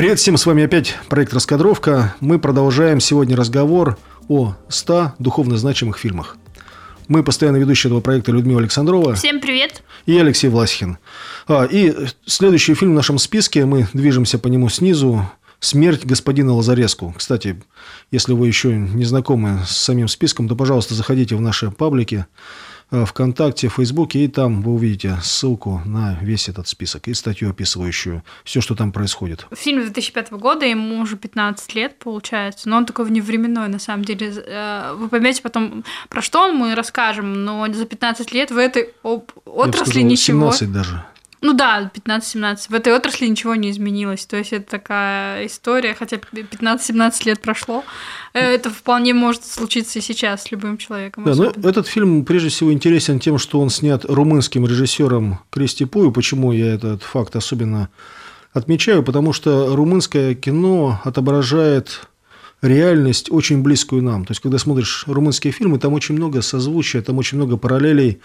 Привет всем, с вами опять проект «Раскадровка». Мы продолжаем сегодня разговор о 100 духовно значимых фильмах. Мы постоянно ведущие этого проекта Людмила Александрова. Всем привет. И Алексей Власихин. И следующий фильм в нашем списке, мы движемся по нему снизу. «Смерть господина Лазареску». Кстати, если вы еще не знакомы с самим списком, то, пожалуйста, заходите в наши паблики ВКонтакте, в Фейсбуке, и там вы увидите ссылку на весь этот список и статью, описывающую все, что там происходит. Фильм 2005 года, ему уже 15 лет, получается, но он такой вневременной, на самом деле. Вы поймете потом, про что мы расскажем, но за 15 лет в этой отрасли Я бы сказал, ничего... 17 даже. Ну да, 15-17. В этой отрасли ничего не изменилось. То есть это такая история, хотя 15-17 лет прошло. Это вполне может случиться и сейчас с любым человеком. Да, но этот фильм прежде всего интересен тем, что он снят румынским режиссером Кристи Пую. Почему я этот факт особенно отмечаю? Потому что румынское кино отображает реальность, очень близкую нам. То есть, когда смотришь румынские фильмы, там очень много созвучия, там очень много параллелей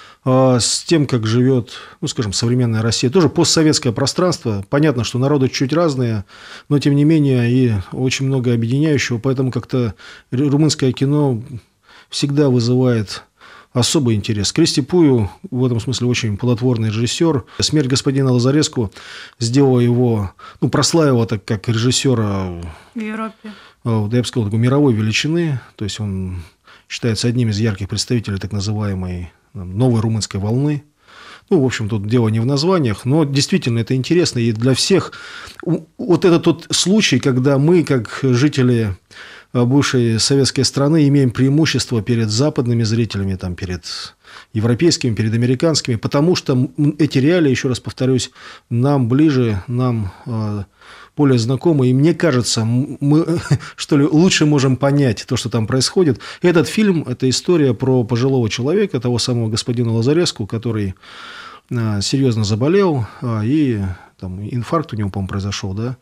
с тем, как живет, ну, скажем, современная Россия. Тоже постсоветское пространство. Понятно, что народы чуть разные, но, тем не менее, и очень много объединяющего. Поэтому как-то румынское кино всегда вызывает особый интерес. Кристи Пую в этом смысле очень плодотворный режиссер. «Смерть господина Лазареску» сделала его, ну, прославила так как режиссера в Европе. Я бы сказал, такой мировой величины. То есть, он считается одним из ярких представителей так называемой новой румынской волны. Ну, в общем, тут дело не в названиях, но действительно это интересно. И для всех вот это тот случай, когда мы, как жители бывшей советской страны, имеем преимущество перед западными зрителями, там, перед европейскими, перед американскими, потому что эти реалии, еще раз повторюсь, нам ближе, нам более знакомы, и мне кажется, мы, что ли, лучше можем понять то, что там происходит. Этот фильм – это история про пожилого человека, того самого господина Лазареску, который серьезно заболел, и там, инфаркт у него, по-моему, произошел, да,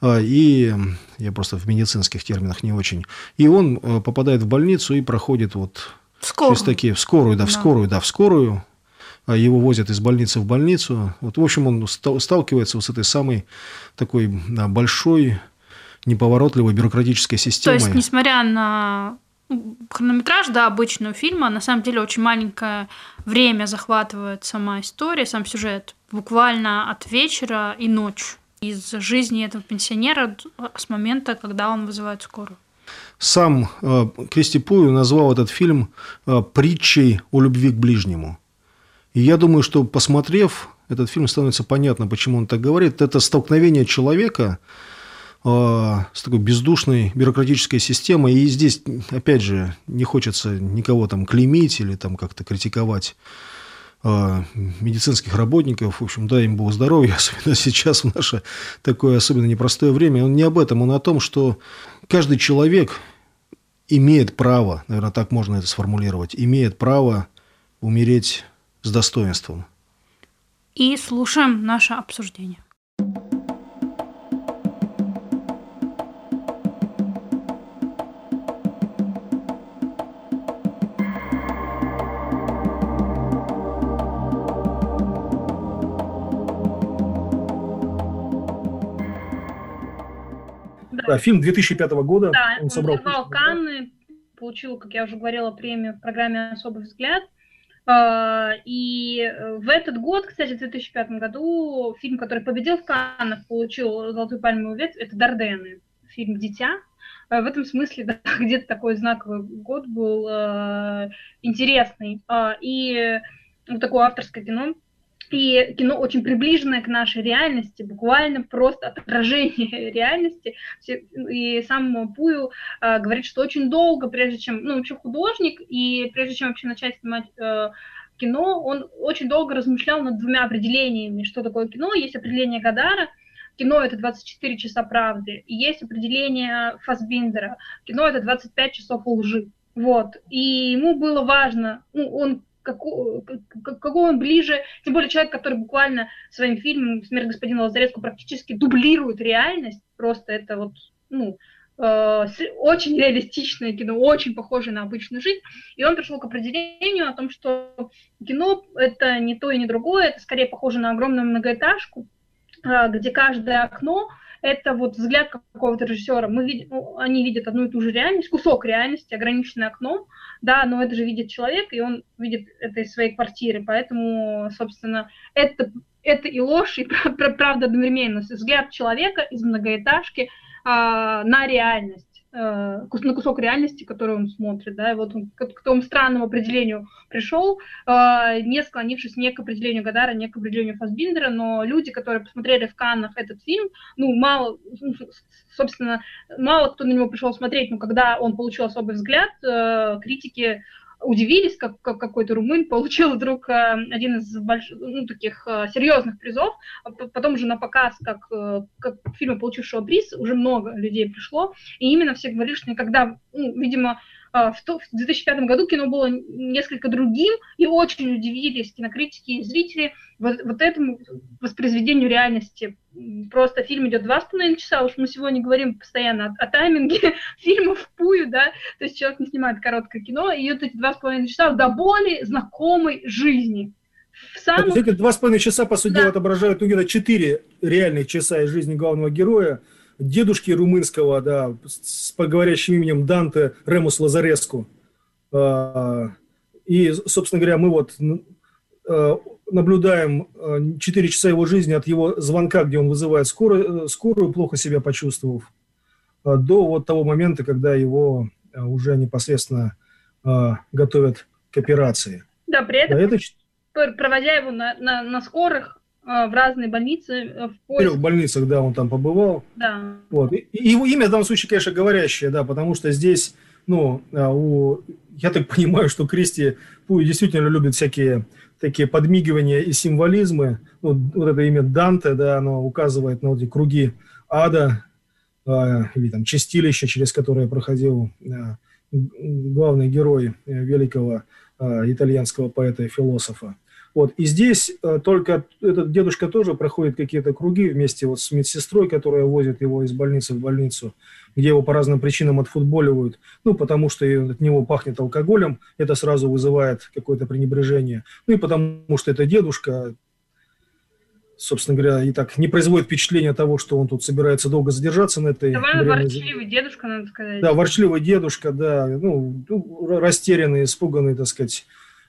и я просто в медицинских терминах не очень. И он попадает в больницу и проходит вот через такие, в скорую. Его возят из больницы в больницу. Вот, в общем, он сталкивается вот с этой самой такой большой, неповоротливой бюрократической системой. То есть, несмотря на хронометраж, да, обычного фильма, на самом деле очень маленькое время захватывает сама история, сам сюжет. Буквально от вечера и ночи из жизни этого пенсионера с момента, когда он вызывает скорую. Сам Кристи Пую назвал этот фильм притчей о любви к ближнему. И я думаю, что, посмотрев этот фильм, становится понятно, почему он так говорит. Это столкновение человека с такой бездушной бюрократической системой. И здесь, опять же, не хочется никого там клеймить или там как-то критиковать медицинских работников. В общем, дай им Бог здоровья, особенно сейчас, в наше такое особенно непростое время. Он не об этом, он о том, что каждый человек имеет право, наверное, так можно это сформулировать, имеет право умереть с достоинством. И слушаем наше обсуждение. Да, фильм 2005 года. Да, он собрал миновал Канны, получил, как я уже говорила, премию в программе «Особый взгляд». И в этот год, кстати, в 2005 году, фильм, который победил в Каннах, получил «Золотую пальмовую ветвь», это «Дарденны», фильм «Дитя». В этом смысле, да, где-то такой знаковый год был интересный. И вот такое авторское кино. И кино очень приближенное к нашей реальности, буквально просто отражение реальности. И сам Пую говорит, что очень долго, прежде чем, ну, вообще художник, и прежде чем вообще начать снимать кино, он очень долго размышлял над двумя определениями, что такое кино. Есть определение Годара, кино – это 24 часа правды, и есть определение Фассбиндера, кино – это 25 часов лжи. Вот. И ему было важно, ну, он какой он ближе, тем более человек, который буквально своим фильмом «Смерть господина Лазареску» практически дублирует реальность, просто это вот, ну, очень реалистичное кино, очень похожее на обычную жизнь, и он пришел к определению о том, что кино – это не то и не другое, это скорее похоже на огромную многоэтажку, где каждое окно это вот взгляд какого-то режиссера. Они видят одну и ту же реальность, кусок реальности, ограниченный окном, да, но это же видит человек, и он видит это из своей квартиры, поэтому, собственно, это и ложь, и правда одновременно. Взгляд человека из многоэтажки на реальность, на кусок реальности, который он смотрит, да, и вот он к тому странному определению пришел, не склонившись не к определению Годара, не к определению Фассбиндера, но люди, которые посмотрели в Каннах этот фильм, собственно, мало кто на него пришел смотреть, но когда он получил особый взгляд, критики удивились, как какой-то румын получил вдруг один из таких серьезных призов. Потом уже на показ, как фильма, получившего приз, уже много людей пришло. И именно все говорили, что никогда, видимо, в 2005 году кино было несколько другим, и очень удивились кинокритики и зрители вот этому воспроизведению реальности. Просто фильм идет 2,5 часа, уж мы сегодня говорим постоянно о тайминге фильмов в пую, да, то есть человек не снимает короткое кино, и вот эти 2,5 часа до боли знакомой жизни. То есть эти 2,5 часа, по сути дела, отображают где-то 4 реальных часа из жизни главного героя, дедушки румынского, да, с говорящим именем Данте Ремус Лазареску. И, собственно говоря, мы вот наблюдаем 4 часа его жизни от его звонка, где он вызывает скорую, плохо себя почувствовав, до вот того момента, когда его уже непосредственно готовят к операции. Да, при этом проводя его на скорых, в разные больницы. В 3 больницах, да, он там побывал. Да. Вот. И его имя в данном случае, конечно, говорящее, да, потому что здесь, я так понимаю, что Кристи Пуи действительно любит всякие такие подмигивания и символизмы. Вот это имя Данте, да, оно указывает на эти круги ада, или там чистилища, через которое проходил главный герой великого итальянского поэта и философа. Вот. И здесь только этот дедушка тоже проходит какие-то круги вместе вот с медсестрой, которая возит его из больницы в больницу, где его по разным причинам отфутболивают, потому что от него пахнет алкоголем, это сразу вызывает какое-то пренебрежение, и потому что это дедушка, собственно говоря, и так не производит впечатления того, что он тут собирается долго задержаться на этой... Довольно ворчливый дедушка, надо сказать. Да, ворчливый дедушка, да, растерянный, испуганный, так сказать,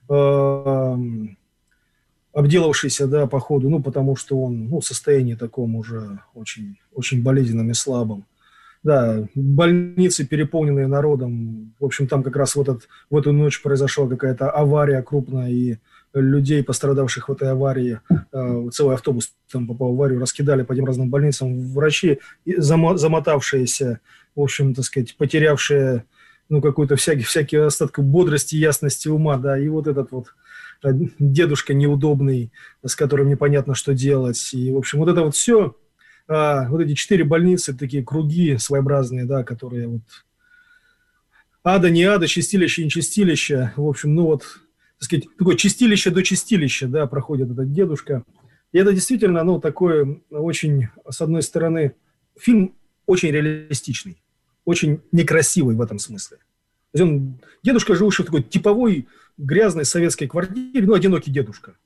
обделавшийся, да, по ходу, потому что он, в состоянии таком уже очень, очень болезненном и слабом. Да, больницы, переполненные народом, в общем, там как раз в эту ночь произошла какая-то авария крупная, и людей, пострадавших в этой аварии, целый автобус там попал в аварию, раскидали по этим разным больницам. Врачи, замотавшиеся, в общем, так сказать, потерявшие, какую-то всякие остатки бодрости, ясности ума, да, и вот этот вот дедушка неудобный, с которым непонятно, что делать. И, в общем, вот это вот все, вот эти 4 больницы, такие круги своеобразные, да, которые вот ада, не ада, чистилище, не чистилище, в общем, так сказать, такое чистилище до чистилища, да, проходит этот дедушка. И это действительно, такой очень, с одной стороны, фильм очень реалистичный, очень некрасивый в этом смысле. То есть он, дедушка, живущий в такой типовой грязной советской квартире, одинокий дедушка.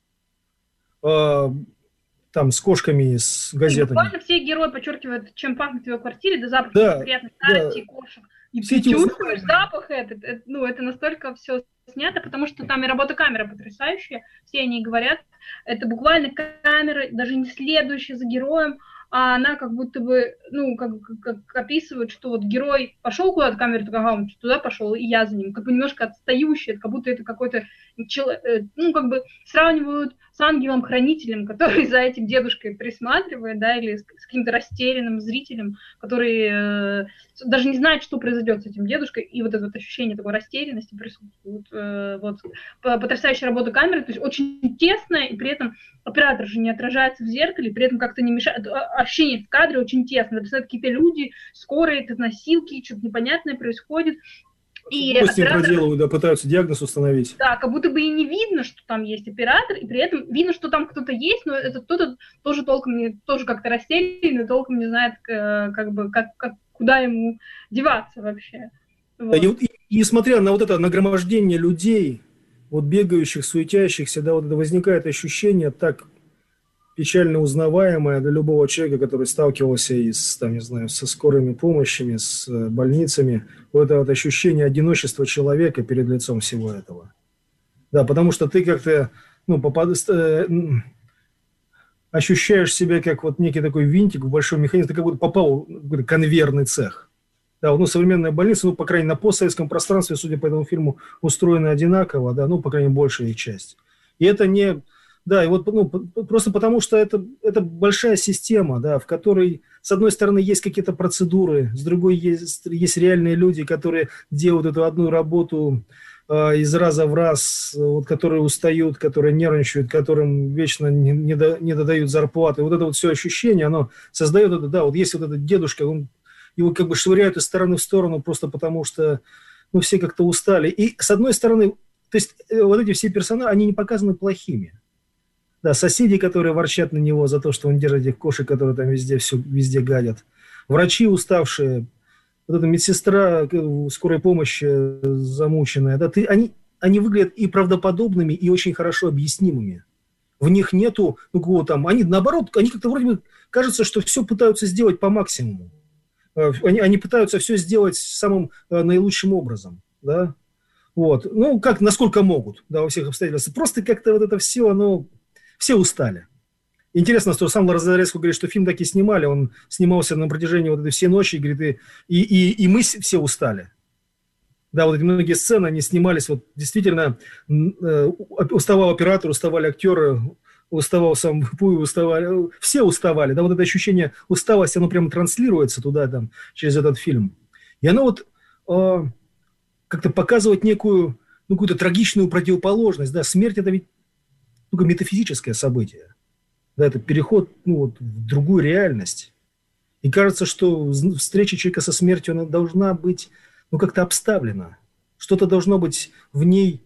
Там с кошками, с газетами. Буквально все герои подчеркивают, чем пахнет в его квартире, до запаха приятных стати, кошек. И все ты чувствуешь запах этот. Это настолько все снято, потому что там и работа камеры потрясающая. Все они говорят, это буквально камера, даже не следующая за героем, а она как будто бы, как описывает, что вот герой пошел куда-то, камера такая, он туда пошел, и я за ним, как бы немножко отстающий, как будто это какой-то, как бы сравнивают с ангелом-хранителем, который за этим дедушкой присматривает, да, или с каким-то растерянным зрителем, который даже не знает, что произойдет с этим дедушкой, и вот это вот ощущение такой растерянности присутствует. Вот потрясающая работа камеры, то есть очень тесная, и при этом оператор же не отражается в зеркале, при этом как-то не мешает. Ощущение в кадре очень тесно. Представляют, какие-то люди, скорые, это носилки, что-то непонятное происходит. И оператор проделывают, да, пытаются диагноз установить. Да, как будто бы и не видно, что там есть оператор, и при этом видно, что там кто-то есть, но этот кто-то тоже тоже как-то растерян, и толком не знает, куда ему деваться вообще. Вот. Да, и несмотря на вот это нагромождение людей, вот бегающих, суетящихся, да, вот это возникает ощущение так печально узнаваемое для любого человека, который сталкивался и с, там, не знаю, со скорыми помощями, с больницами, вот это вот ощущение одиночества человека перед лицом всего этого. Да, потому что ты как-то, ну, ощущаешь себя как вот некий такой винтик в большом механизме, ты как будто попал в какой-то конвейерный цех. Да, ну, современная больница, ну, по крайней мере, на постсоветском пространстве, судя по этому фильму, устроена одинаково, да, ну, по крайней мере, большая их часть. И это не... Да, и вот, ну, просто потому что это большая система, да, в которой, с одной стороны, есть какие-то процедуры, с другой есть реальные люди, которые делают эту одну работу из раза в раз, вот, которые устают, которые нервничают, которым вечно не додают зарплаты. Вот это вот все ощущение, оно создает это, да, вот есть вот этот дедушка, его как бы швыряют из стороны в сторону просто потому что, ну, все как-то устали. И, с одной стороны, то есть вот эти все персонажи, они не показаны плохими. Да, соседи, которые ворчат на него за то, что он держит этих кошек, которые там везде гадят. Врачи уставшие. Вот эта медсестра скорой помощи замученная. Да, они выглядят и правдоподобными, и очень хорошо объяснимыми. В них нету, ну, кого там, они наоборот, они как-то вроде бы кажется, что все пытаются сделать по максимуму. Они пытаются все сделать самым наилучшим образом, да. Вот. Ну, как, насколько могут, да, во всех обстоятельствах. Просто как-то вот это все, оно... Все устали. Интересно, что сам Лазареску говорит, что фильм таки снимали, он снимался на протяжении вот этой всей ночи, говорит, и мы все устали. Да, вот эти многие сцены, они снимались, вот действительно, уставал оператор, уставали актеры, уставал сам Пуй, уставали, все уставали, да, вот это ощущение усталости, оно прямо транслируется туда, там, через этот фильм. И оно вот как-то показывает некую, ну, какую-то трагичную противоположность, да, смерть – это ведь только метафизическое событие. Да, это переход, ну, вот, в другую реальность. И кажется, что встреча человека со смертью, она должна быть, ну, как-то обставлена. Что-то должно быть в ней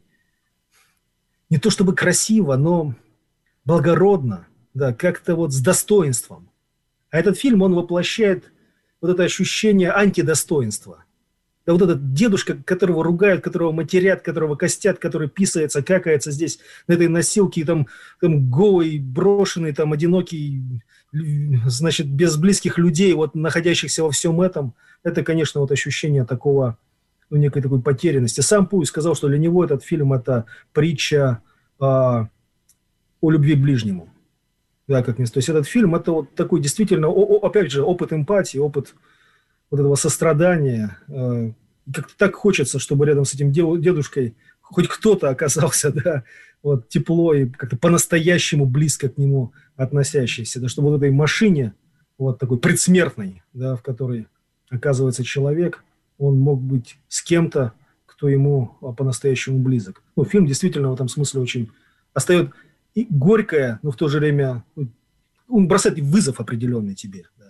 не то чтобы красиво, но благородно, да, как-то вот с достоинством. А этот фильм, он воплощает вот это ощущение антидостоинства. Да, вот этот дедушка, которого ругают, которого матерят, которого костят, который писается, какается здесь на этой носилке, там голый, брошенный, там одинокий, значит, без близких людей, вот находящихся во всем этом, это, конечно, вот ощущение такого, ну, некой такой потерянности. Сам Пуй сказал, что для него этот фильм – это притча о любви к ближнему. Да, как ни... То есть этот фильм – это вот такой действительно, опять же, опыт эмпатии, опыт вот этого сострадания. Как-то так хочется, чтобы рядом с этим дедушкой хоть кто-то оказался, да, вот, тепло и как-то по-настоящему близко к нему относящийся, да, чтобы вот этой машине, вот такой предсмертной, да, в которой оказывается человек, он мог быть с кем-то, кто ему по-настоящему близок. Ну, фильм действительно в этом смысле очень остается и горькое, но в то же время он бросает вызов определенный тебе, да.